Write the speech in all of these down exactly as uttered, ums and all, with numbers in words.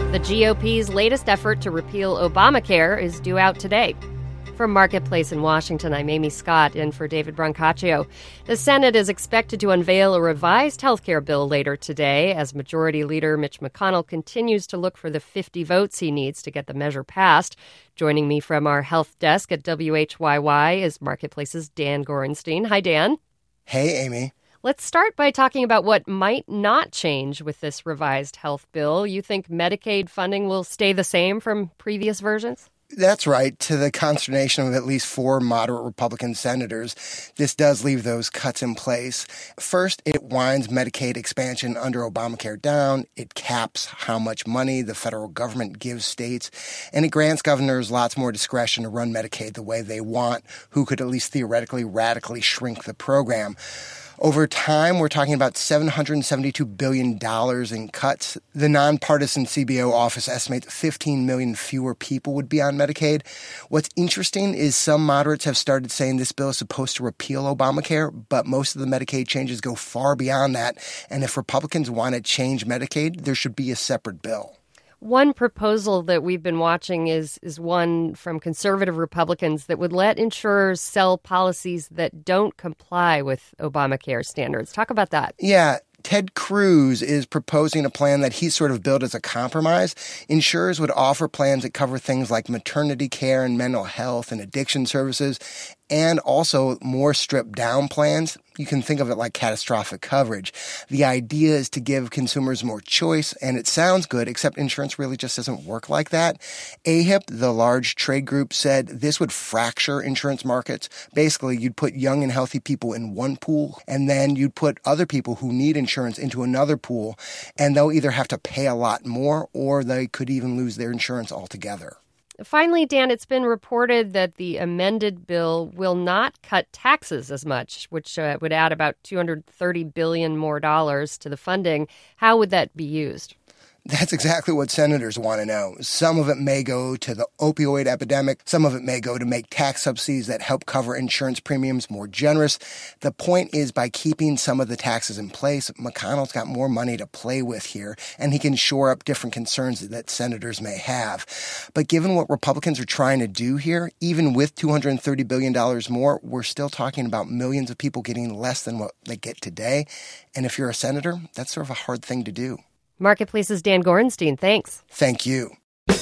The G O P's latest effort to repeal Obamacare is due out today. From Marketplace in Washington, I'm Amy Scott, in for David Brancaccio. The Senate is expected to unveil a revised health care bill later today as Majority Leader Mitch McConnell continues to look for the fifty votes he needs to get the measure passed. Joining me from our health desk at W H Y Y is Marketplace's Dan Gorenstein. Hi, Dan. Hey, Amy. Let's start by talking about what might not change with this revised health bill. You think Medicaid funding will stay the same from previous versions? That's right. To the consternation of at least four moderate Republican senators, this does leave those cuts in place. First, it winds Medicaid expansion under Obamacare down. It caps how much money the federal government gives states, and it grants governors lots more discretion to run Medicaid the way they want, who could at least theoretically radically shrink the program. Over time, we're talking about seven hundred seventy-two billion dollars in cuts. The nonpartisan C B O office estimates fifteen million fewer people would be on Medicaid. What's interesting is some moderates have started saying this bill is supposed to repeal Obamacare, but most of the Medicaid changes go far beyond that. And if Republicans want to change Medicaid, there should be a separate bill. One proposal that we've been watching is is one from conservative Republicans that would let insurers sell policies that don't comply with Obamacare standards. Talk about that. Yeah. Ted Cruz is proposing a plan that he's sort of built as a compromise. Insurers would offer plans that cover things like maternity care and mental health and addiction services, and also more stripped down plans. You can think of it like catastrophic coverage. The idea is to give consumers more choice, and it sounds good, except insurance really just doesn't work like that. A H I P, the large trade group, said this would fracture insurance markets. Basically, you'd put young and healthy people in one pool, and then you'd put other people who need insurance into another pool, and they'll either have to pay a lot more or they could even lose their insurance altogether. Finally, Dan, it's been reported that the amended bill will not cut taxes as much, which uh, would add about two hundred thirty billion dollars more dollars to the funding. How would that be used? That's exactly what senators want to know. Some of it may go to the opioid epidemic. Some of it may go to make tax subsidies that help cover insurance premiums more generous. The point is, by keeping some of the taxes in place, McConnell's got more money to play with here, and he can shore up different concerns that senators may have. But given what Republicans are trying to do here, even with two hundred thirty billion dollars more, we're still talking about millions of people getting less than what they get today. And if you're a senator, that's sort of a hard thing to do. Marketplace's Dan Gorenstein, thanks. Thank you.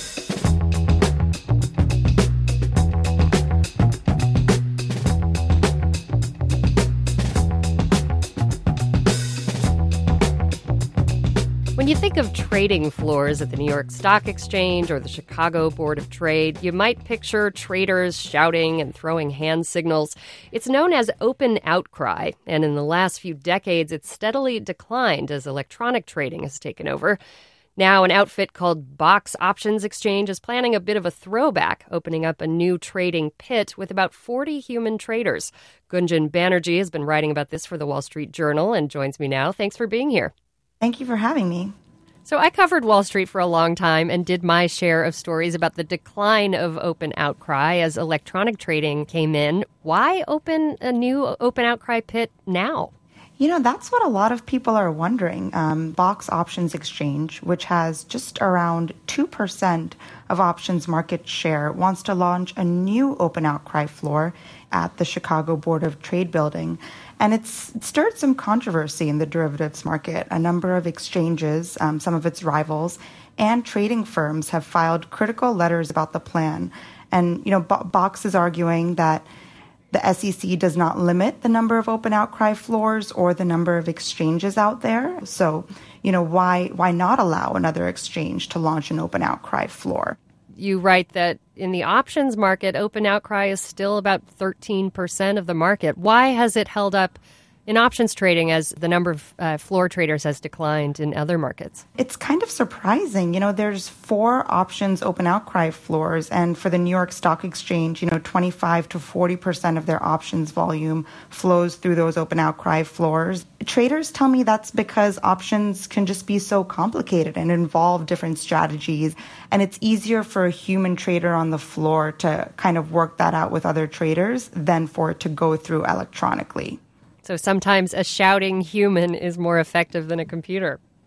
When you think of trading floors at the New York Stock Exchange or the Chicago Board of Trade, you might picture traders shouting and throwing hand signals. It's known as open outcry, and in the last few decades, it's steadily declined as electronic trading has taken over. Now, an outfit called Box Options Exchange is planning a bit of a throwback, opening up a new trading pit with about forty human traders. Gunjan Banerjee has been writing about this for the Wall Street Journal and joins me now. Thanks for being here. Thank you for having me. So I covered Wall Street for a long time and did my share of stories about the decline of open outcry as electronic trading came in. Why open a new open outcry pit now? You know, that's what a lot of people are wondering. Um, Box Options Exchange, which has just around two percent of options market share, wants to launch a new open outcry floor at the Chicago Board of Trade building. And it's stirred some controversy in the derivatives market. A number of exchanges, um, some of its rivals, and trading firms have filed critical letters about the plan. And, you know, Bo- Box is arguing that the S E C does not limit the number of open outcry floors or the number of exchanges out there. So, you know, why why not allow another exchange to launch an open outcry floor? You write that in the options market, open outcry is still about thirteen percent of the market. Why has it held up in options trading as the number of uh, floor traders has declined in other markets? It's kind of surprising. You know, there's four options open outcry floors, and for the New York Stock Exchange, you know, twenty-five to forty percent of their options volume flows through those open outcry floors. Traders tell me that's because options can just be so complicated and involve different strategies, and it's easier for a human trader on the floor to kind of work that out with other traders than for it to go through electronically. So sometimes a shouting human is more effective than a computer.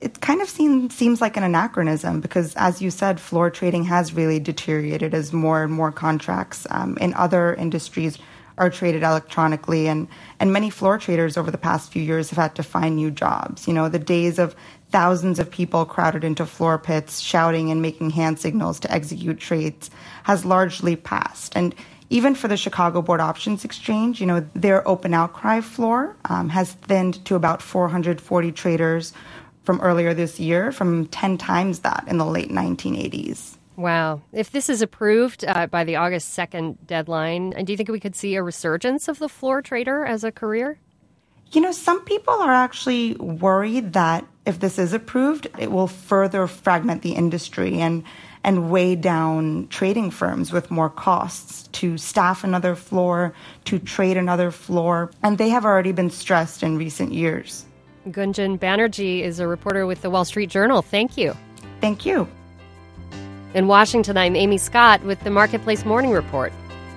it kind of seem, seems like an anachronism because, as you said, floor trading has really deteriorated as more and more contracts um, in other industries are traded electronically. And, and many floor traders over the past few years have had to find new jobs. You know, the days of thousands of people crowded into floor pits, shouting and making hand signals to execute trades has largely passed. And even for the Chicago Board Options Exchange, you know, their open outcry floor um, has thinned to about four hundred forty traders from earlier this year, from ten times that in the late nineteen eighties. Wow. If this is approved uh, by the August second deadline, do you think we could see a resurgence of the floor trader as a career? You know, some people are actually worried that if this is approved, it will further fragment the industry and and weigh down trading firms with more costs to staff another floor, to trade another floor. And they have already been stressed in recent years. Gunjan Banerjee is a reporter with the Wall Street Journal. Thank you. Thank you. In Washington, I'm Amy Scott with the Marketplace Morning Report.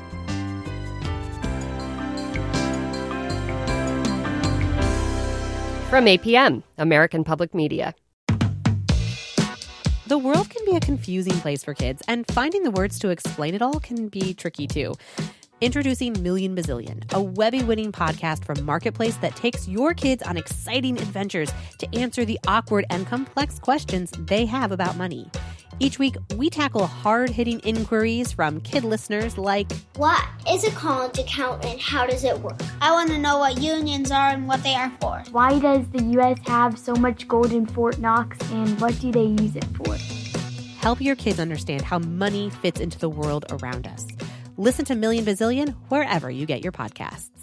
From A P M, American Public Media. The world can be a confusing place for kids, and finding the words to explain it all can be tricky too. Introducing Million Bazillion, a Webby-winning podcast from Marketplace that takes your kids on exciting adventures to answer the awkward and complex questions they have about money. Each week, we tackle hard-hitting inquiries from kid listeners like, what is a college account and how does it work? I want to know what unions are and what they are for. Why does the U S have so much gold in Fort Knox and what do they use it for? Help your kids understand how money fits into the world around us. Listen to Million Bazillion wherever you get your podcasts.